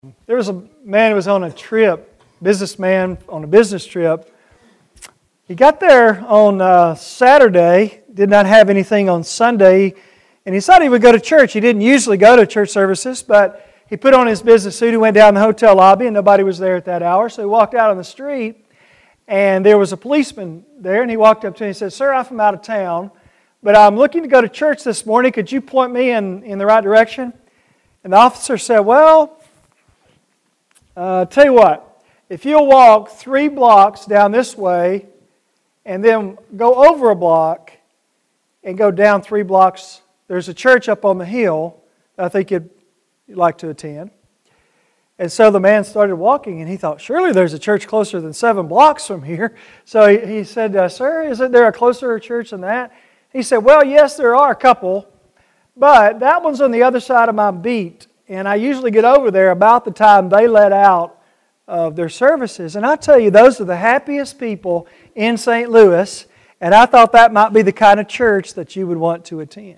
There was a man who was on a trip, businessman on a business trip. He got there on Saturday, did not have anything on Sunday, and he thought he would go to church. He didn't usually go to church services, but he put on his business suit. He went down the hotel lobby, and nobody was there at that hour, so he walked out on the street, and there was a policeman there, and he walked up to him and said, "Sir, I'm from out of town, but I'm looking to go to church this morning. Could you point me in the right direction?" And the officer said, "Well, tell you what, if you'll walk 3 blocks down this way and then go over a block and go down 3 blocks, there's a church up on the hill that I think you'd like to attend." And so the man started walking, and he thought, surely there's a church closer than 7 blocks from here. So he said, "Sir, isn't there a closer church than that?" He said, "Well, yes, there are a couple, but that one's on the other side of my beat. And I usually get over there about the time they let out of their services." And I tell you, those are the happiest people in St. Louis. And I thought that might be the kind of church that you would want to attend.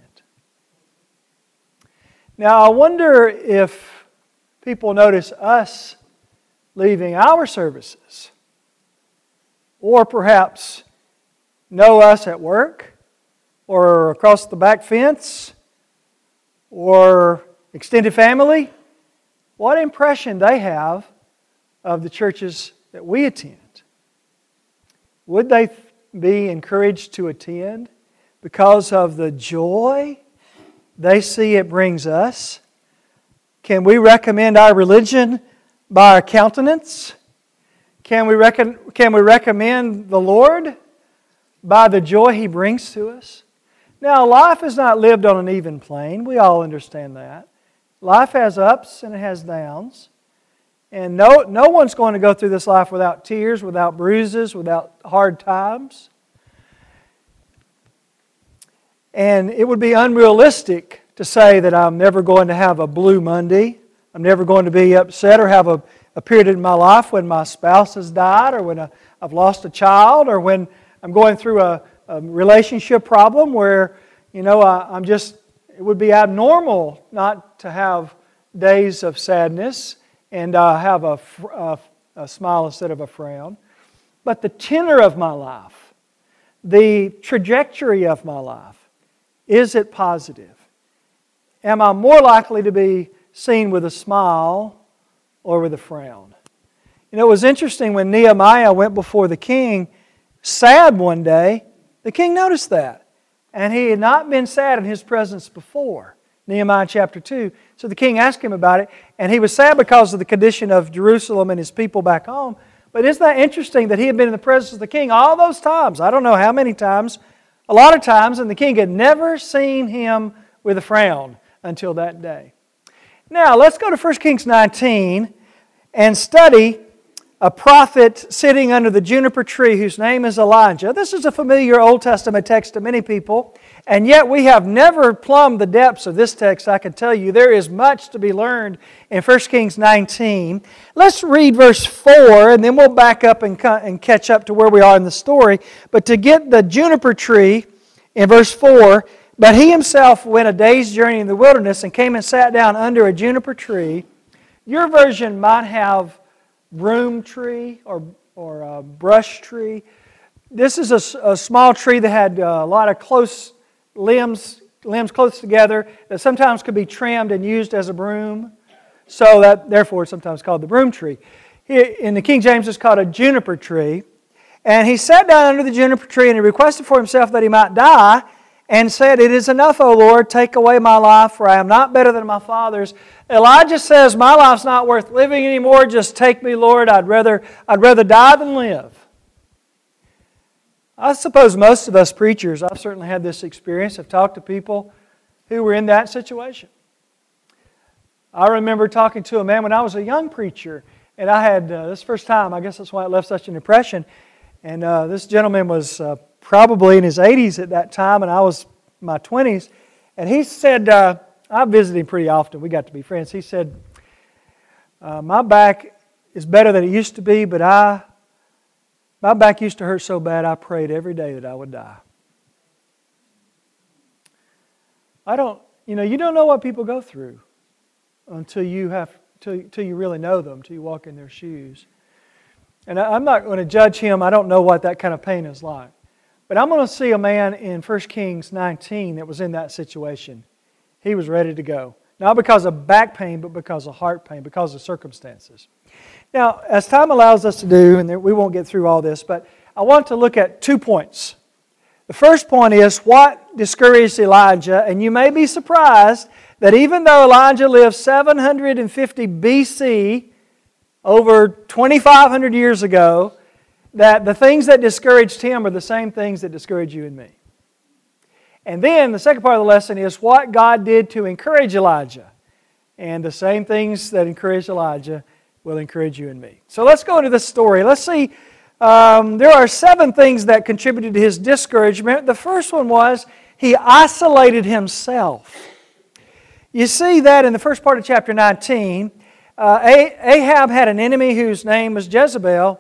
Now, I wonder if people notice us leaving our services, or perhaps know us at work, or across the back fence, or extended family, what impression they have of the churches that we attend. Would they be encouraged to attend because of the joy they see it brings us? Can we recommend our religion by our countenance? Can we recommend the Lord by the joy He brings to us? Now, life is not lived on an even plane. We all understand that. Life has ups and it has downs. And no one's going to go through this life without tears, without bruises, without hard times. And it would be unrealistic to say that I'm never going to have a blue Monday. I'm never going to be upset or have a period in my life when my spouse has died, or when I've lost a child, or when I'm going through a relationship problem where, it would be abnormal not to have days of sadness and have a smile instead of a frown. But the tenor of my life, the trajectory of my life, is it positive? Am I more likely to be seen with a smile or with a frown? It was interesting when Nehemiah went before the king sad one day. The king noticed that. And he had not been sad in his presence before. Nehemiah chapter 2. So the king asked him about it. And he was sad because of the condition of Jerusalem and his people back home. But isn't that interesting that he had been in the presence of the king all those times? I don't know how many times. A lot of times. And the king had never seen him with a frown until that day. Now let's go to 1 Kings 19 and study a prophet sitting under the juniper tree whose name is Elijah. This is a familiar Old Testament text to many people, and yet we have never plumbed the depths of this text. I can tell you there is much to be learned in 1 Kings 19. Let's read verse 4, and then we'll back up and catch up to where we are in the story. But to get the juniper tree in verse 4, "But he himself went a day's journey in the wilderness and came and sat down under a juniper tree." Your version might have broom tree or brush tree. This is a small tree that had a lot of close limbs close together that sometimes could be trimmed and used as a broom. So that therefore it's sometimes called the broom tree. In the King James it's called a juniper tree. And he sat down under the juniper tree and he requested for himself that he might die, and said, "It is enough, O Lord, take away my life, for I am not better than my fathers." Elijah says, "My life's not worth living anymore. Just take me, Lord. I'd rather die than live." I suppose most of us preachers, I've certainly had this experience, have talked to people who were in that situation. I remember talking to a man when I was a young preacher, and I had, this first time, I guess that's why it left such an impression, and this gentleman was probably in his 80s at that time, and I was in my 20s. And he said, I visited him pretty often. We got to be friends. He said, "My back is better than it used to be, but my back used to hurt so bad I prayed every day that I would die." You don't know what people go through until you have till you really know them, till you walk in their shoes. And I'm not going to judge him. I don't know what that kind of pain is like. But I'm going to see a man in 1 Kings 19 that was in that situation. He was ready to go. Not because of back pain, but because of heart pain, because of circumstances. Now, as time allows us to do, and we won't get through all this, but I want to look at 2 points. The first point is what discouraged Elijah, and you may be surprised that even though Elijah lived 750 BC, over 2,500 years ago, that the things that discouraged him are the same things that discourage you and me. And then the second part of the lesson is what God did to encourage Elijah. And the same things that encouraged Elijah will encourage you and me. So let's go into this story. Let's see. There are 7 things that contributed to his discouragement. The first one was he isolated himself. You see that in the first part of chapter 19. Ahab had an enemy whose name was Jezebel.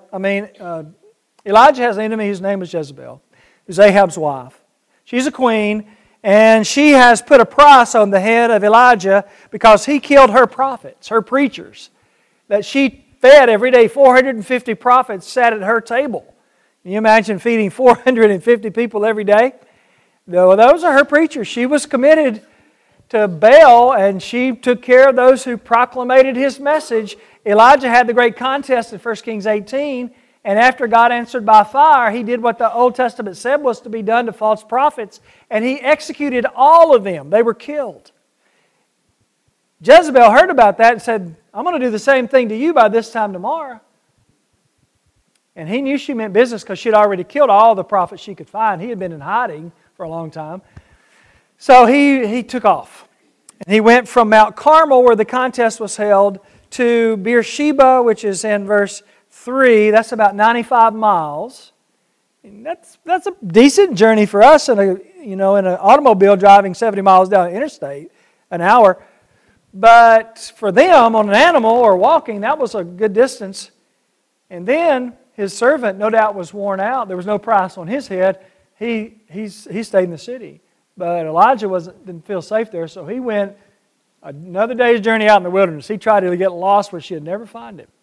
Elijah has an enemy whose name was Jezebel, who's Ahab's wife. She's a queen, and she has put a price on the head of Elijah because he killed her prophets, her preachers, that she fed every day. 450 prophets sat at her table. Can you imagine feeding 450 people every day? No, those are her preachers. She was committed to Baal, and she took care of those who proclamated his message. Elijah had the great contest in 1 Kings 18, and after God answered by fire, he did what the Old Testament said was to be done to false prophets, and he executed all of them. They were killed. Jezebel heard about that and said, I'm going to do the same thing to you by this time tomorrow. And he knew she meant business because she had already killed all the prophets she could find. He had been in hiding for a long time. So he took off. And he went from Mount Carmel, where the contest was held, to Beersheba, which is in verse 3. That's about 95 miles. And that's a decent journey for us in an automobile driving 70 miles down the interstate an hour. But for them, on an animal or walking, that was a good distance. And then his servant, no doubt, was worn out. There was no price on his head. He stayed in the city. But Elijah didn't feel safe there, so he went another day's journey out in the wilderness. He tried to get lost where she'd never find him.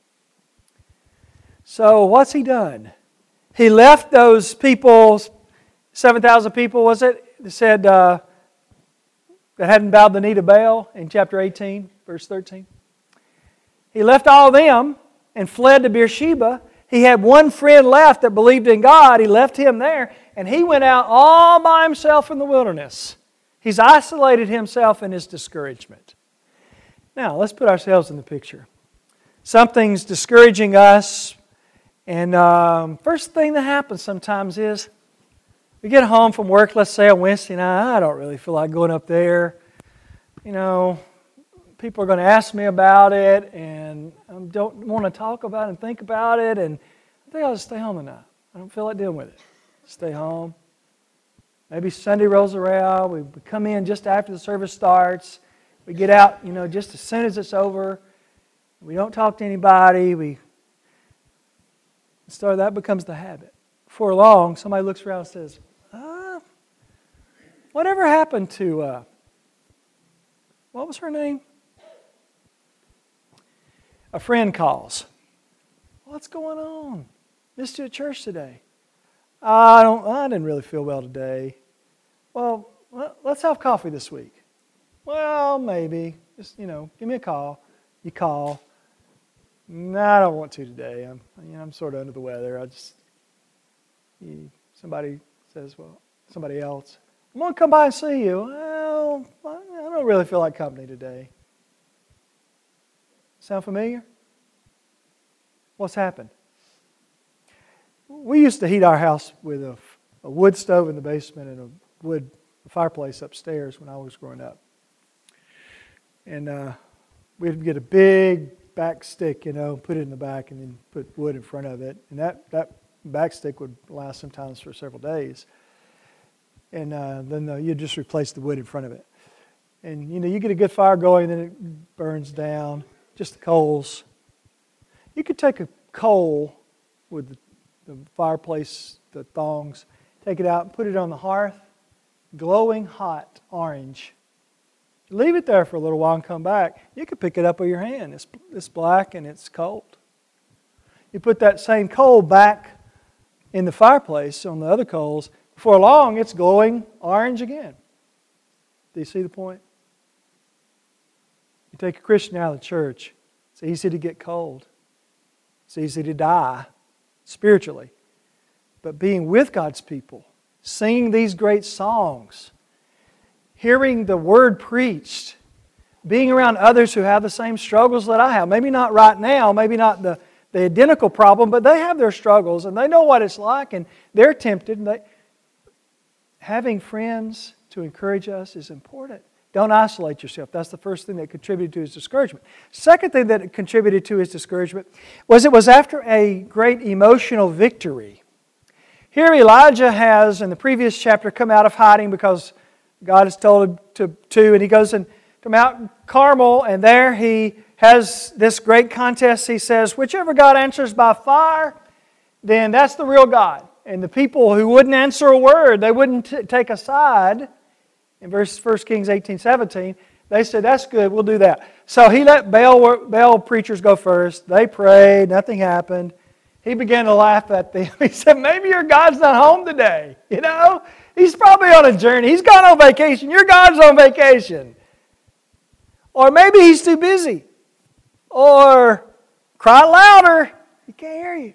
So what's he done? He left those people, 7,000 people, was it? That said that hadn't bowed the knee to Baal in chapter 18, verse 13. He left all of them and fled to Beersheba. He had one friend left that believed in God. He left him there, and he went out all by himself in the wilderness. He's isolated himself in his discouragement. Now, let's put ourselves in the picture. Something's discouraging us, and first thing that happens sometimes is we get home from work, let's say on Wednesday night, I don't really feel like going up there. People are going to ask me about it, and I don't want to talk about it and think about it, and I think I'll just stay home tonight. I don't feel like dealing with it. Stay home. Maybe Sunday rolls around. We come in just after the service starts. We get out, just as soon as it's over. We don't talk to anybody. So that becomes the habit. Before long, somebody looks around and says, whatever happened to, what was her name? A friend calls. What's going on? Missed you at church today. I didn't really feel well today. Well, let's have coffee this week. Well, maybe. Just, give me a call. You call. No, I don't want to today. I'm sort of under the weather. Somebody says, somebody else. I'm going to come by and see you. Well, I don't really feel like company today. Sound familiar? What's happened? We used to heat our house with a wood stove in the basement and a wood fireplace upstairs when I was growing up. And we'd get a big back stick, put it in the back and then put wood in front of it. And that back stick would last sometimes for several days. And then you'd just replace the wood in front of it. And, you get a good fire going, then it burns down. Just the coals. You could take a coal with the fireplace, the thongs, take it out and put it on the hearth, glowing hot orange, Leave it there for a little while and come back. You can pick it up with your hand. It's black and it's cold. You put that same coal back in the fireplace on the other coals. Before long, it's glowing orange again. Do you see the point? You take a Christian out of the church, it's easy to get cold. It's easy to die spiritually. But being with God's people, singing these great songs, hearing the Word preached, being around others who have the same struggles that I have. Maybe not right now, maybe not the identical problem, but they have their struggles and they know what it's like and they're tempted. And having friends to encourage us is important. Don't isolate yourself. That's the first thing that contributed to his discouragement. Second thing that contributed to his discouragement was it was after a great emotional victory. Here Elijah has, in the previous chapter, come out of hiding because God has told him to, and he goes to Mount Carmel, and there he has this great contest. He says, whichever God answers by fire, then that's the real God. And the people who wouldn't answer a word, they wouldn't take a side, in 1 Kings 18:17, they said, that's good, we'll do that. So he let Baal preachers go first. They prayed, nothing happened. He began to laugh at them. He said, maybe your God's not home today. You know, he's probably on a journey. He's gone on vacation. Your God's on vacation. Or maybe he's too busy. Or cry louder. He can't hear you.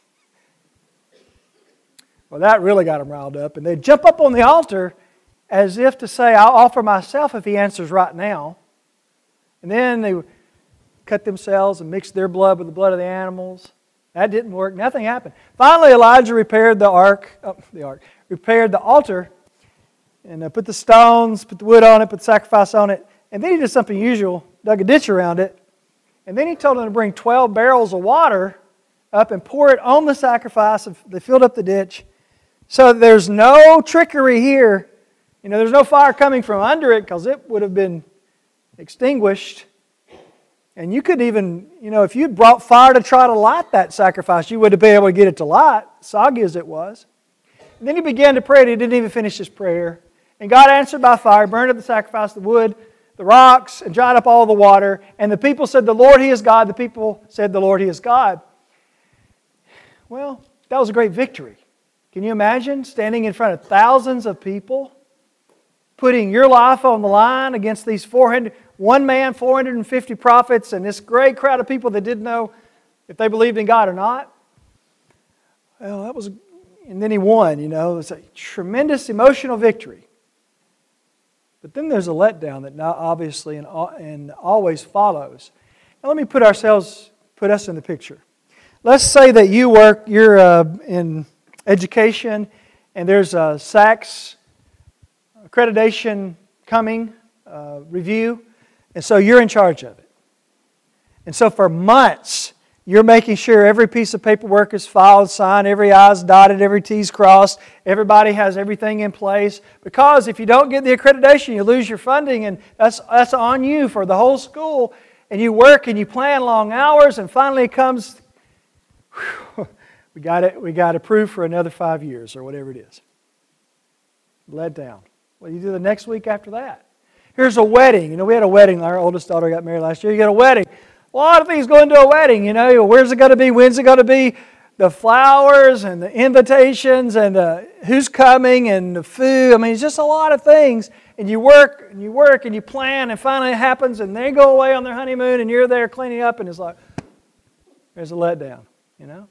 Well, that really got them riled up. And they'd jump up on the altar as if to say, I'll offer myself if he answers right now. And then they would cut themselves and mix their blood with the blood of the animals. That didn't work. Nothing happened. Finally, Elijah repaired the altar, and put the stones, put the wood on it, put the sacrifice on it. And then he did something unusual, dug a ditch around it. And then he told them to bring 12 barrels of water up and pour it on the sacrifice. They filled up the ditch. So there's no trickery here. You know, there's no fire coming from under it because it would have been extinguished. And you could even, you know, if you'd brought fire to try to light that sacrifice, you wouldn't have been able to get it to light, soggy as it was. And then he began to pray, and he didn't even finish his prayer. And God answered by fire, burned up the sacrifice, the wood, the rocks, and dried up all the water. And the people said, the Lord, He is God. The people said, the Lord, He is God. Well, that was a great victory. Can you imagine standing in front of thousands of people, putting your life on the line against these 450 prophets, and this great crowd of people that didn't know if they believed in God or not? Well, that was, and then he won, you know. It was a tremendous emotional victory. But then there's a letdown that now obviously and always follows. Now let me put us in the picture. Let's say that you're in education, and there's a SACS accreditation coming, review, and so you're in charge of it. And so for months, you're making sure every piece of paperwork is filed, signed, every I's dotted, every T's crossed, everybody has everything in place. Because if you don't get the accreditation, you lose your funding, and that's on you for the whole school. And you work and you plan long hours, and finally it comes, we got approved for another 5 years or whatever it is. Let down. Well, you do the next week after that. Here's a wedding. You know, we had a wedding. Our oldest daughter got married last year. You get a wedding. A lot of things go into a wedding, you know. Where's it going to be? When's it going to be? The flowers and the invitations and who's coming and the food. I mean, it's just a lot of things. And you work and you work and you plan, and finally it happens, and they go away on their honeymoon, and you're there cleaning up, and it's like, there's a letdown, you know.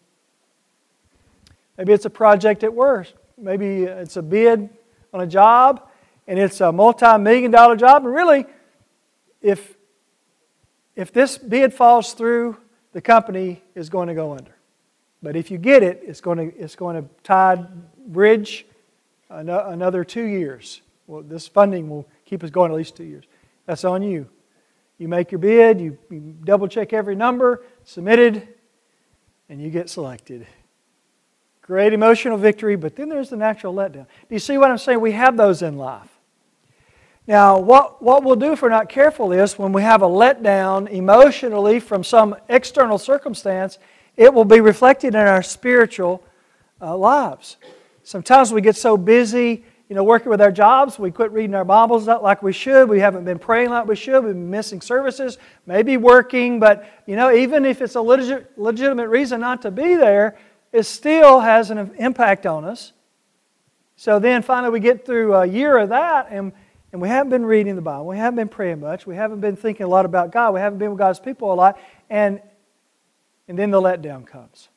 Maybe it's a project at work. Maybe it's a bid on a job, and it's a multi-million-dollar job. And really, if this bid falls through, the company is going to go under. But if you get it, it's going to bridge another 2 years. Well, this funding will keep us going at least 2 years. That's on you. You make your bid, you double check every number, submitted, and you get selected. Great emotional victory, but then there's the natural letdown. Do you see what I'm saying? We have those in life. Now, what we'll do if we're not careful is when we have a letdown emotionally from some external circumstance, it will be reflected in our spiritual lives. Sometimes we get so busy working with our jobs. We quit reading our Bibles like we should. We haven't been praying like we should. We've been missing services, maybe working. But, even if it's a legitimate reason not to be there, it still has an impact on us. So then finally we get through a year of that, and we haven't been reading the Bible. We haven't been praying much. We haven't been thinking a lot about God. We haven't been with God's people a lot. And then the letdown comes.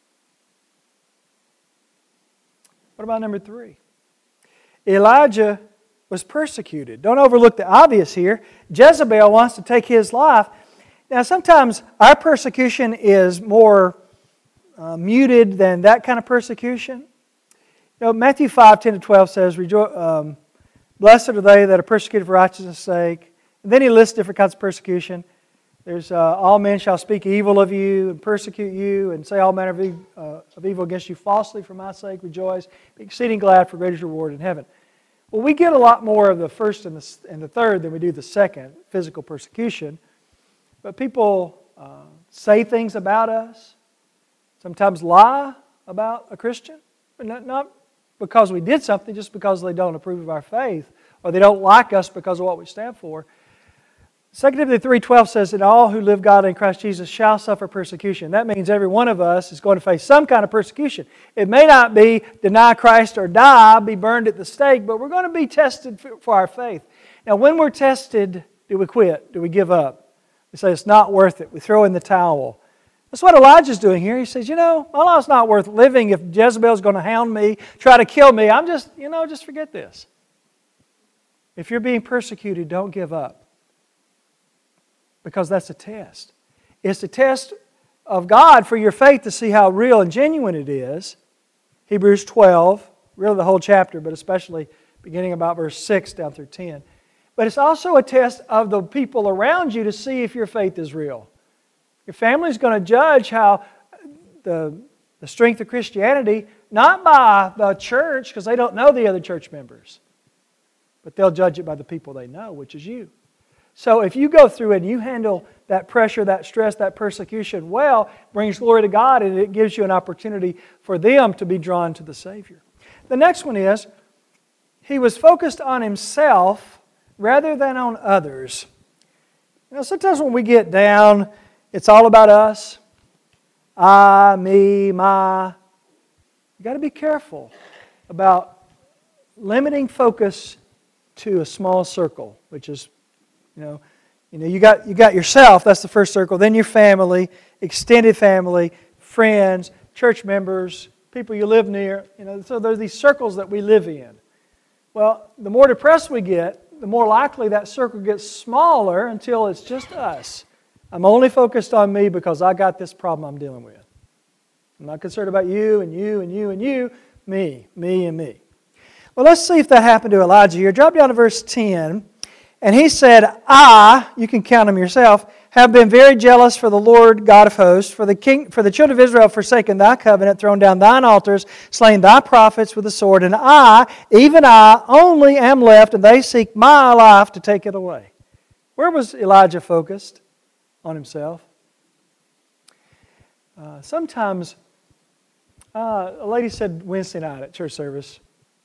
What about number 3? Elijah was persecuted. Don't overlook the obvious here. Jezebel wants to take his life. Now, sometimes our persecution is more muted than that kind of persecution. Matthew 5:10-12 says, "Blessed are they that are persecuted for righteousness' sake." And then he lists different kinds of persecution. There's all men shall speak evil of you and persecute you and say all manner of evil against you falsely for my sake. Rejoice, be exceeding glad, for great is your reward in heaven. Well, we get a lot more of the first and the third than we do the second, physical persecution. But people say things about us, sometimes lie about a Christian, but not because we did something, just because they don't approve of our faith or they don't like us because of what we stand for. 2 Timothy 3:12 says that all who live godly in Christ Jesus shall suffer persecution. That means every one of us is going to face some kind of persecution. It may not be deny Christ or die, be burned at the stake, but we're going to be tested for our faith. Now, when we're tested, do we quit? Do we give up? We say it's not worth it. We throw in the towel. That's what Elijah's doing here. He says, my life's not worth living if Jezebel's going to hound me, try to kill me. I'm just forget this. If you're being persecuted, don't give up. Because that's a test. It's a test of God for your faith to see how real and genuine it is. Hebrews 12, really the whole chapter, but especially beginning about verse 6 down through 10. But it's also a test of the people around you to see if your faith is real. Your family's going to judge how the strength of Christianity, not by the church, because they don't know the other church members, but they'll judge it by the people they know, which is you. So if you go through and you handle that pressure, that stress, that persecution well, it brings glory to God, and it gives you an opportunity for them to be drawn to the Savior. The next one is, he was focused on himself rather than on others. Sometimes when we get down, it's all about us. I, me, my. You've got to be careful about limiting focus to a small circle, which is you got yourself, that's the first circle, then your family, extended family, friends, church members, people you live near. So there's these circles that we live in. Well, the more depressed we get, the more likely that circle gets smaller until it's just us. I'm only focused on me because I got this problem I'm dealing with. I'm not concerned about you and you and you and you, me and me. Well, let's see if that happened to Elijah here. Drop down to verse 10. And he said, you can count them yourself, have been very jealous for the Lord God of hosts, for the children of Israel have forsaken thy covenant, thrown down thine altars, slain thy prophets with the sword, and even I, only am left, and they seek my life to take it away. Where was Elijah focused? On himself. Sometimes, a lady said Wednesday night at church service,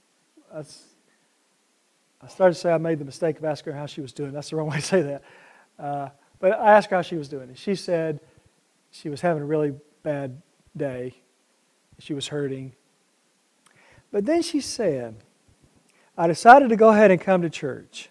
I started to say I made the mistake of asking her how she was doing. That's the wrong way to say that. But I asked her how she was doing. And she said she was having a really bad day. She was hurting. But then she said, I decided to go ahead and come to church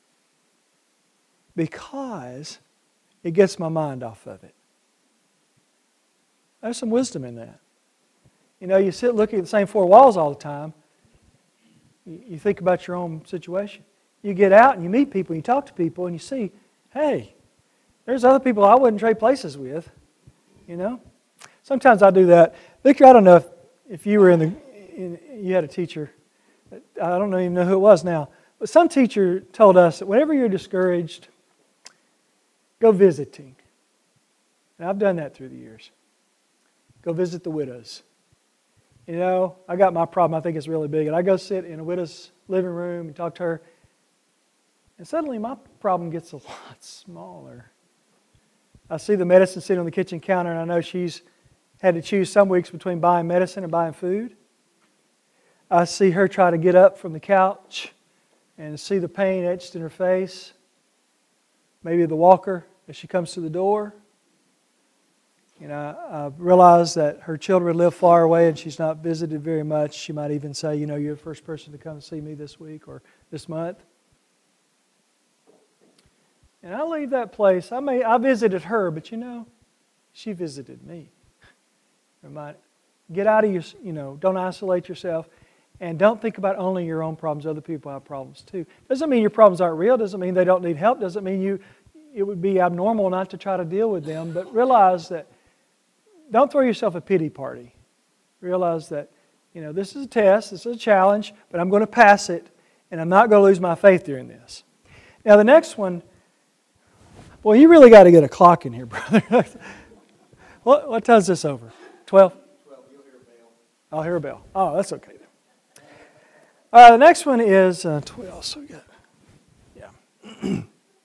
because it gets my mind off of it. There's some wisdom in that. You sit looking at the same four walls all the time. You think about your own situation. You get out and you meet people, you talk to people, and you see, hey, there's other people I wouldn't trade places with. Sometimes I do that. Victor, I don't know if you were you had a teacher. I don't even know who it was now. But some teacher told us that whenever you're discouraged, go visiting. And I've done that through the years. Go visit the widows. I got my problem, I think it's really big. And I go sit in a widow's living room and talk to her. And suddenly my problem gets a lot smaller. I see the medicine sitting on the kitchen counter, and I know she's had to choose some weeks between buying medicine and buying food. I see her try to get up from the couch and see the pain etched in her face. Maybe the walker as she comes to the door. I realize that her children live far away and she's not visited very much. She might even say, you're the first person to come and see me this week or this month. And I leave that place. I visited her, but she visited me. Get out of your, don't isolate yourself. And don't think about only your own problems. Other people have problems too. Doesn't mean your problems aren't real. Doesn't mean they don't need help. Doesn't mean it would be abnormal not to try to deal with them. But realize that, don't throw yourself a pity party. Realize that, this is a test, this is a challenge, but I'm going to pass it, and I'm not going to lose my faith during this. Now the next one, boy, you really got to get a clock in here, brother. What time's this over? 12? 12, you'll hear a bell. I'll hear a bell. Oh, that's okay then. All right, the next one is 12. So we got, yeah.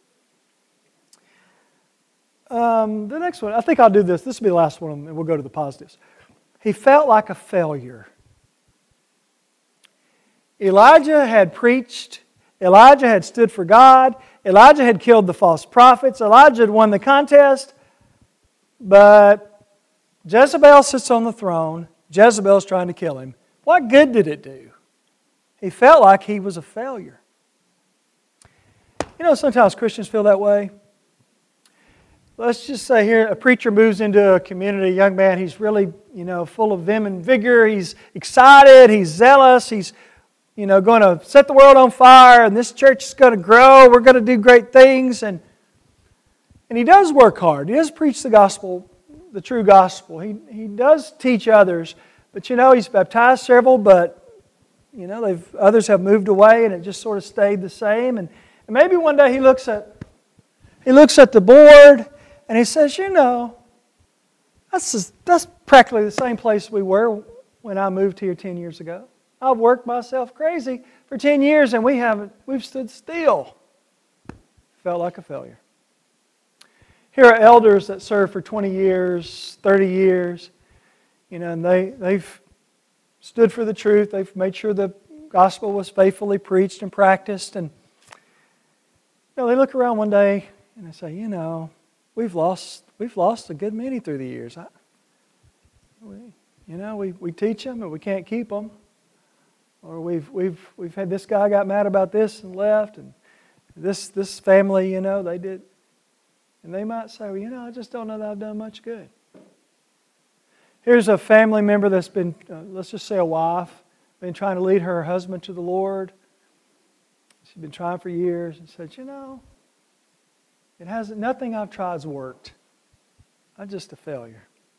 The next one, I think I'll do this. This will be the last one, and we'll go to the positives. He felt like a failure. Elijah had preached. Elijah had stood for God. Elijah had killed the false prophets. Elijah had won the contest. But Jezebel sits on the throne. Jezebel's trying to kill him. What good did it do? He felt like he was a failure. Sometimes Christians feel that way. Let's just say here a preacher moves into a community, a young man, he's really, full of vim and vigor. He's excited, he's zealous, he's, going to set the world on fire, and this church is going to grow, we're going to do great things. And he does work hard. He does preach the gospel, the true gospel. He does teach others. But he's baptized several, but others have moved away, and it just sort of stayed the same. And maybe one day he looks at the board and he says, that's practically the same place we were when I moved here 10 years ago. I've worked myself crazy for 10 years and we've stood still. Felt like a failure. Here are elders that served for 20 years, 30 years, and they've stood for the truth. They've made sure the gospel was faithfully preached and practiced. And they look around one day and they say, we've lost a good many through the years. We teach them and we can't keep them. Or we've had this guy got mad about this and left, and this family, they did. And they might say, I just don't know that I've done much good. Here's a family member that's been, let's just say a wife, been trying to lead her husband to the Lord. She's been trying for years and said, nothing I've tried has worked. I'm just a failure.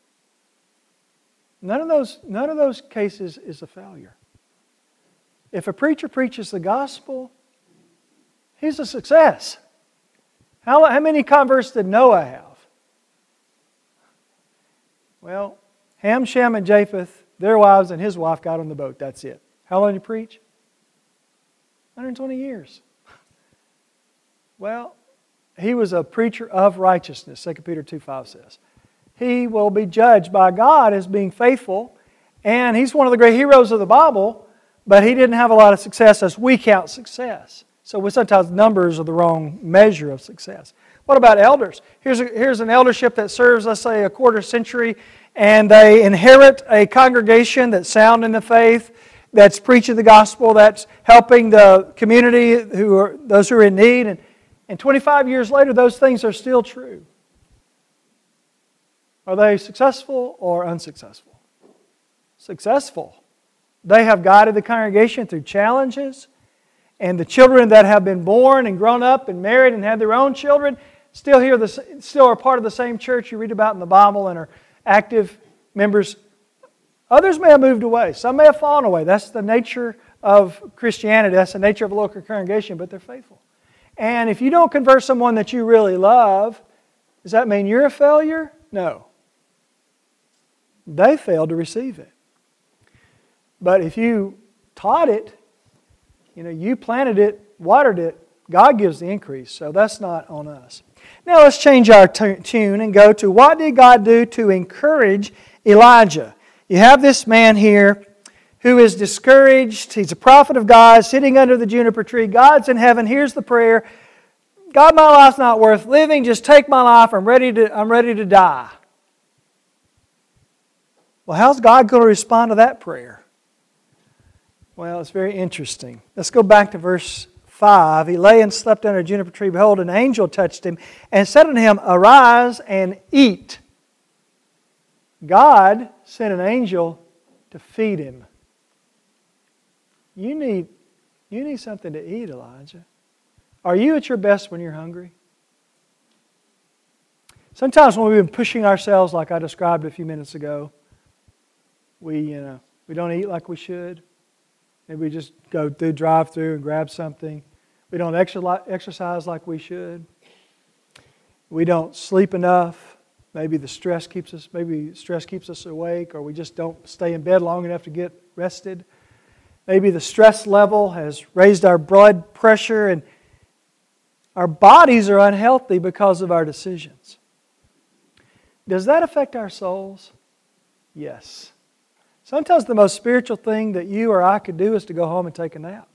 None of those cases is a failure. If a preacher preaches the gospel, he's a success. How many converts did Noah have? Well, Ham, Shem, and Japheth, their wives and his wife got on the boat. That's it. How long did he preach? 120 years. Well, he was a preacher of righteousness, 2 Peter 2:5 says. He will be judged by God as being faithful, and he's one of the great heroes of the Bible, but he didn't have a lot of success as we count success. So sometimes numbers are the wrong measure of success. What about elders? Here's an eldership that serves, let's say, a quarter century, and they inherit a congregation that's sound in the faith, that's preaching the gospel, that's helping the community, those who are in need. And 25 years later, those things are still true. Are they successful or unsuccessful? Successful. They have guided the congregation through challenges, and the children that have been born and grown up and married and had their own children still are part of the same church you read about in the Bible and are active members. Others may have moved away. Some may have fallen away. That's the nature of Christianity. That's the nature of a local congregation, but they're faithful. And if you don't convert someone that you really love, does that mean you're a failure? No. They failed to receive it. But if you taught it, you planted it, watered it, God gives the increase. So that's not on us. Now let's change our tune and go to what did God do to encourage Elijah? You have this man here who is discouraged. He's a prophet of God sitting under the juniper tree. God's in heaven. Here's the prayer. God, my life's not worth living. Just take my life. I'm ready to die. Well, how's God going to respond to that prayer? Well, it's very interesting. Let's go back to verse 5. He lay and slept under a juniper tree. Behold, an angel touched him and said unto him, Arise and eat. God sent an angel to feed him. You need something to eat, Elijah. Are you at your best when you're hungry? Sometimes when we've been pushing ourselves like I described a few minutes ago, we don't eat like we should. Maybe we just go through drive-through and grab something. We don't exercise like we should. We don't sleep enough. Maybe stress keeps us awake, or we just don't stay in bed long enough to get rested. Maybe the stress level has raised our blood pressure and our bodies are unhealthy because of our decisions. Does that affect our souls? Yes. Sometimes the most spiritual thing that you or I could do is to go home and take a nap.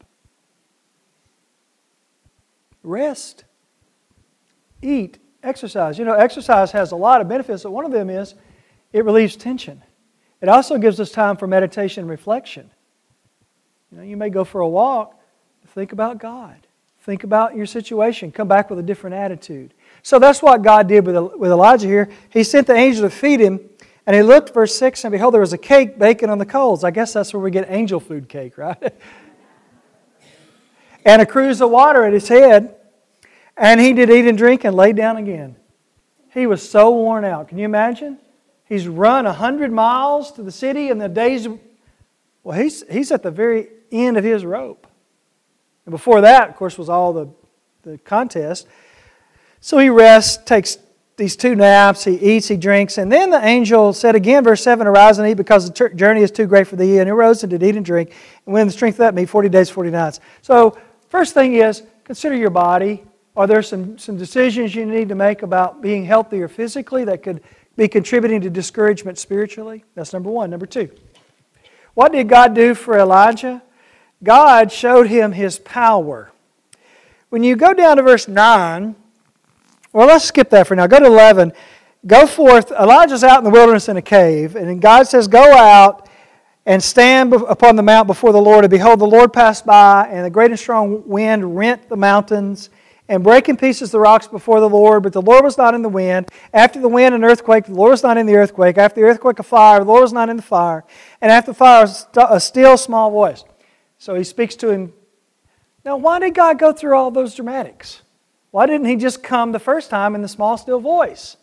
Rest. Eat. Exercise. Exercise has a lot of benefits, but one of them is it relieves tension. It also gives us time for meditation and reflection. You may go for a walk, think about God. Think about your situation. Come back with a different attitude. So that's what God did with Elijah here. He sent the angel to feed him, and he looked, verse 6, and behold, there was a cake baking on the coals. I guess that's where we get angel food cake, right? And a cruse of water at his head. And he did eat and drink and lay down again. He was so worn out. Can you imagine? He's run 100 miles to the city in the days. Well, he's at the very end of his rope. And before that, of course, was all the contest. So he rests, takes these 2 naps, he eats, he drinks. And then the angel said again, verse 7, Arise and eat, because the journey is too great for thee. And he arose and did eat and drink. And when the strength of that meat, 40 days, 40 nights. So first thing is, consider your body. Are there some decisions you need to make about being healthier physically that could be contributing to discouragement spiritually? That's number 1. Number 2, what did God do for Elijah? God showed him His power. When you go down to verse 9, well, let's skip that for now. Go to 11. Go forth. Elijah's out in the wilderness in a cave, and then God says, Go out and stand upon the mount before the Lord. And behold, the Lord passed by, and a great and strong wind rent the mountains and brake in pieces the rocks before the Lord. But the Lord was not in the wind. After the wind, an earthquake. The Lord was not in the earthquake. After the earthquake, a fire. The Lord was not in the fire. And after the fire, a still small voice. So he speaks to him. Now, why did God go through all those dramatics? Why didn't He just come the first time in the small, still voice?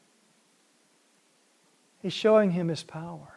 He's showing him His power.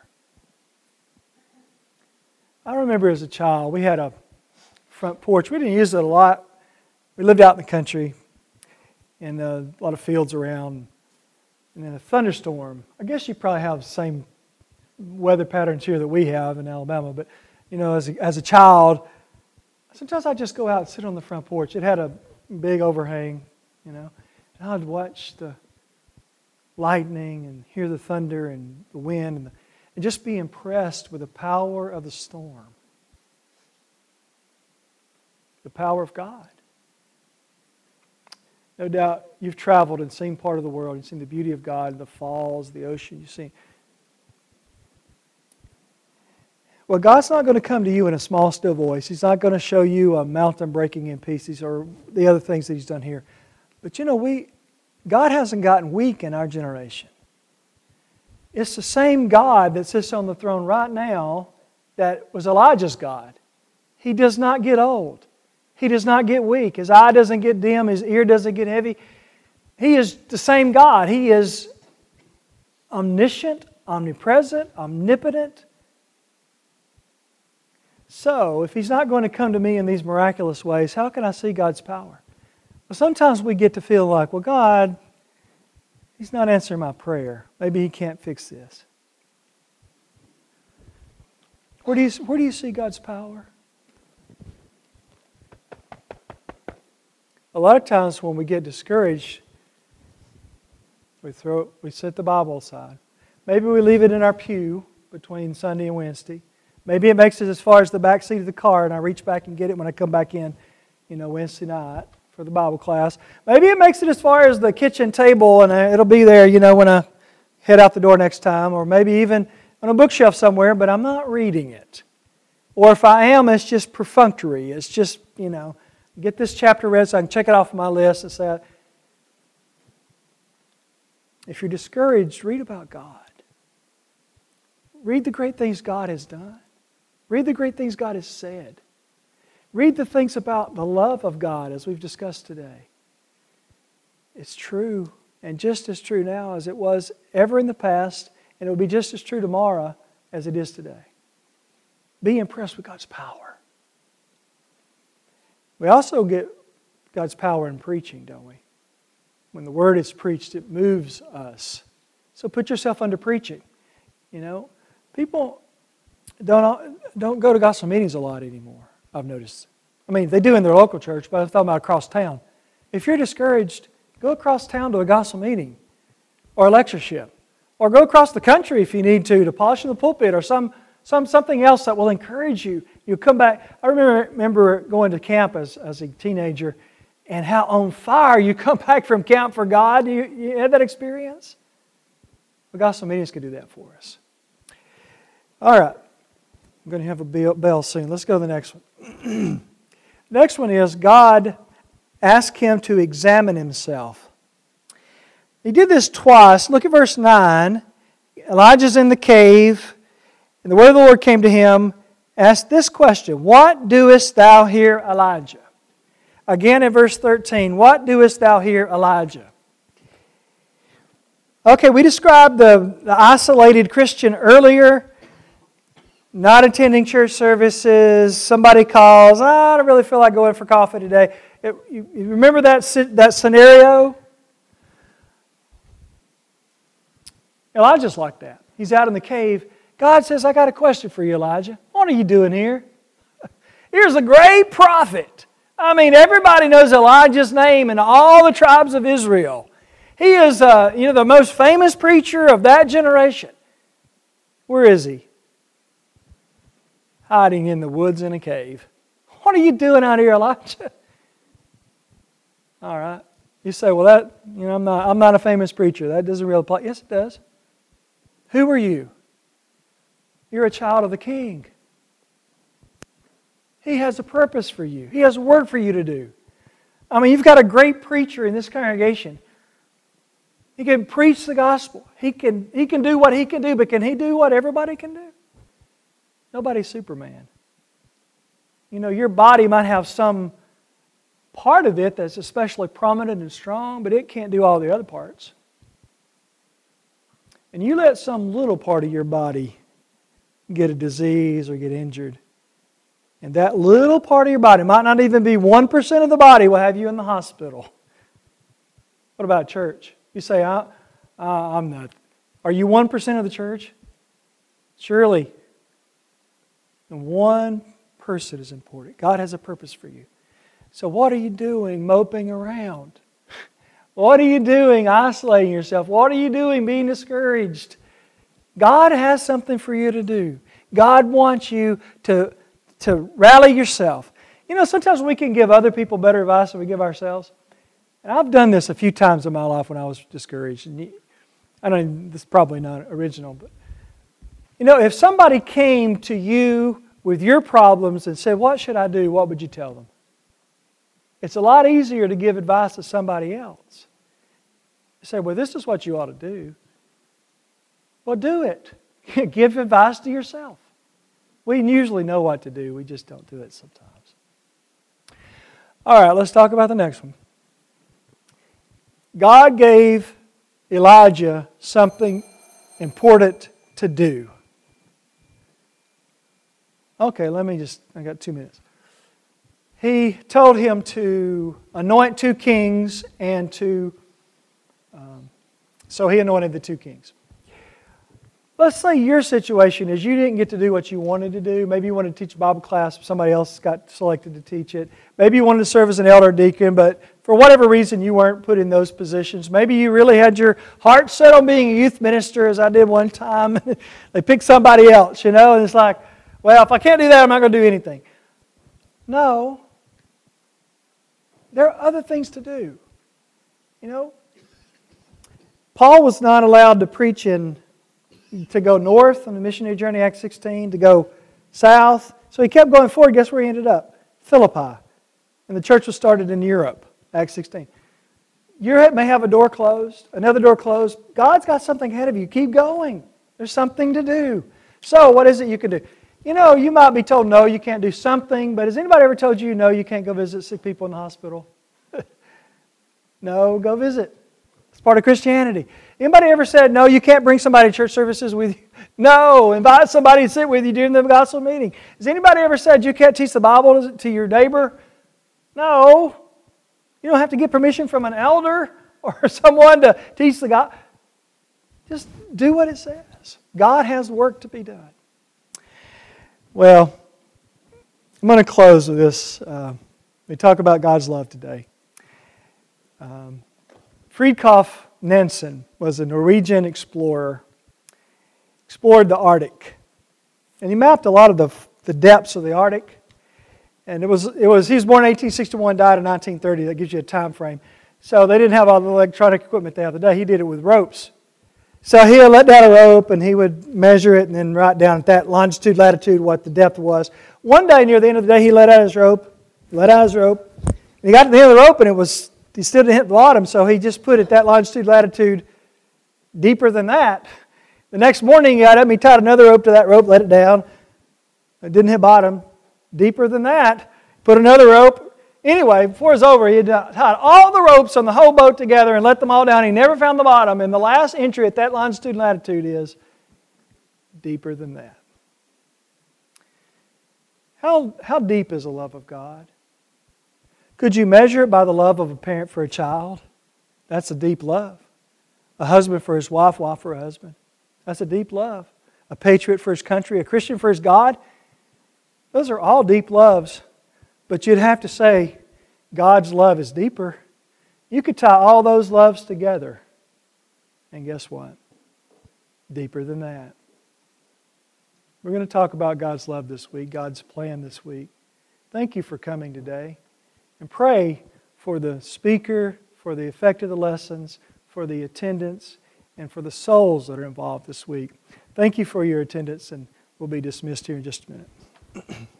I remember as a child, we had a front porch. We didn't use it a lot. We lived out in the country, and a lot of fields around. And then a thunderstorm. I guess you probably have the same weather patterns here that we have in Alabama, but as a child, sometimes I'd just go out and sit on the front porch. It had a big overhang, and I'd watch the lightning and hear the thunder and the wind and just be impressed with the power of the storm. The power of God. No doubt you've traveled and seen part of the world. You've seen the beauty of God, the falls, the ocean. You've seen. Well, God's not going to come to you in a small, still voice. He's not going to show you a mountain breaking in pieces or the other things that He's done here. But God hasn't gotten weak in our generation. It's the same God that sits on the throne right now that was Elijah's God. He does not get old. He does not get weak. His eye doesn't get dim. His ear doesn't get heavy. He is the same God. He is omniscient, omnipresent, omnipotent. So, if He's not going to come to me in these miraculous ways, how can I see God's power? Well, sometimes we get to feel like, well, God, He's not answering my prayer. Maybe He can't fix this. Where do you see God's power? A lot of times when we get discouraged, we set the Bible aside. Maybe we leave it in our pew between Sunday and Wednesday. Maybe it makes it as far as the back seat of the car, and I reach back and get it when I come back in, Wednesday night for the Bible class. Maybe it makes it as far as the kitchen table, and it'll be there, when I head out the door next time, or maybe even on a bookshelf somewhere, but I'm not reading it. Or if I am, it's just perfunctory. It's just, get this chapter read so I can check it off my list and say, if you're discouraged, read about God. Read the great things God has done. Read the great things God has said. Read the things about the love of God as we've discussed today. It's true, and just as true now as it was ever in the past, and it will be just as true tomorrow as it is today. Be impressed with God's power. We also get God's power in preaching, don't we? When the Word is preached, it moves us. So put yourself under preaching. People don't go to gospel meetings a lot anymore, I've noticed. They do in their local church, but I'm talking about across town. If you're discouraged, go across town to a gospel meeting or a lectureship. Or go across the country if you need to polish in the pulpit or something else that will encourage you. You come back. I remember going to camp as a teenager and how on fire you come back from camp for God. You had that experience? The gospel meetings can do that for us. All right. I'm going to have a bell soon. Let's go to the next one. Next one is God asked him to examine himself. He did this twice. Look at verse 9. Elijah's in the cave, and the word of the Lord came to him, asked this question, "What doest thou here, Elijah?" Again in verse 13, "What doest thou here, Elijah?" Okay, we described the isolated Christian earlier, not attending church services, somebody calls, "I don't really feel like going for coffee today." You remember that scenario? Elijah's like that. He's out in the cave. God says, "I got a question for you, Elijah. What are you doing here?" Here's a great prophet. Everybody knows Elijah's name in all the tribes of Israel. He is, the most famous preacher of that generation. Where is he? Hiding in the woods in a cave. What are you doing out here, Elijah? All right. You say, "Well, I'm not a famous preacher. That doesn't really apply." Yes, it does. Who are you? You're a child of the King. He has a purpose for you. He has a work for you to do. You've got a great preacher in this congregation. He can preach the gospel. He can do what he can do, but can he do what everybody can do? Nobody's Superman. Your body might have some part of it that's especially prominent and strong, but it can't do all the other parts. And you let some little part of your body get a disease or get injured, and that little part of your body, might not even be 1% of the body, will have you in the hospital. What about church? You say, I'm not. Are you 1% of the church? Surely, one person is important. God has a purpose for you. So what are you doing moping around? What are you doing isolating yourself? What are you doing being discouraged? God has something for you to do. God wants you to rally yourself. Sometimes we can give other people better advice than we give ourselves. And I've done this a few times in my life when I was discouraged. And this is probably not original, but if somebody came to you with your problems and said, "What should I do?" what would you tell them? It's a lot easier to give advice to somebody else. You say, "Well, this is what you ought to do." Well, do it. Give advice to yourself. We usually know what to do. We just don't do it sometimes. All right, let's talk about the next one. God gave Elijah something important to do. Okay, I got 2 minutes. He told him to anoint 2 kings and so he anointed the 2 kings. Let's say your situation is you didn't get to do what you wanted to do. Maybe you wanted to teach a Bible class, somebody else got selected to teach it. Maybe you wanted to serve as an elder or deacon, but for whatever reason you weren't put in those positions. Maybe you really had your heart set on being a youth minister, as I did one time. They picked somebody else, and it's like, Well, if I can't do that, I'm not going to do anything. No. There are other things to do. You know, Paul was not allowed to preach to go north on the missionary journey, Acts 16, to go south. So he kept going forward. Guess where he ended up? Philippi. And the church was started in Europe, Acts 16. Europe may have a door closed, another door closed. God's got something ahead of you. Keep going. There's something to do. So what is it you can do? You know, you might be told, no, you can't do something, but has anybody ever told you, no, you can't go visit sick people in the hospital? No, go visit. It's part of Christianity. Anybody ever said, no, you can't bring somebody to church services with you? No, invite somebody to sit with you during the gospel meeting. Has anybody ever said you can't teach the Bible to your neighbor? No. You don't have to get permission from an elder or someone to teach the gospel. Just do what it says. God has work to be done. Well, I'm going to close with this. We talk about God's love today. Fridtjof Nansen was a Norwegian explorer. Explored the Arctic. And he mapped a lot of the depths of the Arctic. And he was born in 1861, died in 1930. That gives you a time frame. So they didn't have all the electronic equipment they have today. He did it with ropes. So he would let down a rope and he would measure it and then write down at that longitude, latitude, what the depth was. One day near the end of the day, he let out his rope. And he got to the end of the rope and he still didn't hit the bottom, so he just put it that longitude, latitude deeper than that. The next morning he got up and he tied another rope to that rope, let it down. It didn't hit bottom. Deeper than that. Put another rope. Anyway, before it was over, he had tied all the ropes on the whole boat together and let them all down. He never found the bottom. And the last entry at that longitude and latitude is deeper than that. How deep is the love of God? Could you measure it by the love of a parent for a child? That's a deep love. A husband for his wife, wife for a husband. That's a deep love. A patriot for his country, a Christian for his God. Those are all deep loves. But you'd have to say God's love is deeper. You could tie all those loves together. And guess what? Deeper than that. We're going to talk about God's love this week, God's plan this week. Thank you for coming today. And pray for the speaker, for the effect of the lessons, for the attendance, and for the souls that are involved this week. Thank you for your attendance, and we'll be dismissed here in just a minute.